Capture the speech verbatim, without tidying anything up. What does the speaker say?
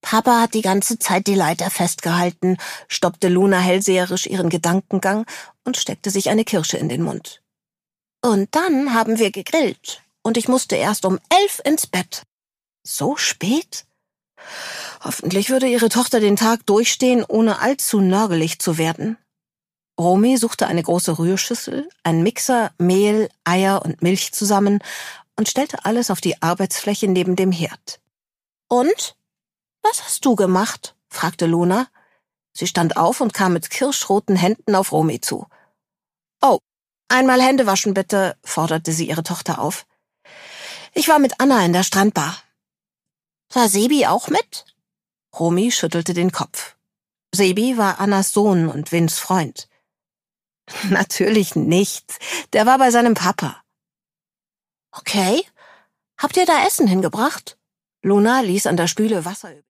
Papa hat die ganze Zeit die Leiter festgehalten, stoppte Luna hellseherisch ihren Gedankengang und steckte sich eine Kirsche in den Mund. Und dann haben wir gegrillt und ich musste erst um elf ins Bett. So spät? Hoffentlich würde ihre Tochter den Tag durchstehen, ohne allzu nörgelig zu werden. Romy suchte eine große Rührschüssel, einen Mixer, Mehl, Eier und Milch zusammen und stellte alles auf die Arbeitsfläche neben dem Herd. »Und? Was hast du gemacht?« fragte Luna. Sie stand auf und kam mit kirschroten Händen auf Romy zu. »Oh, einmal Hände waschen bitte«, forderte sie ihre Tochter auf. »Ich war mit Anna in der Strandbar.« »War Sebi auch mit?« Romy schüttelte den Kopf. Sebi war Annas Sohn und Vins Freund. »Natürlich nicht. Der war bei seinem Papa.« »Okay. Habt ihr da Essen hingebracht?« Luna ließ an der Spüle Wasser über.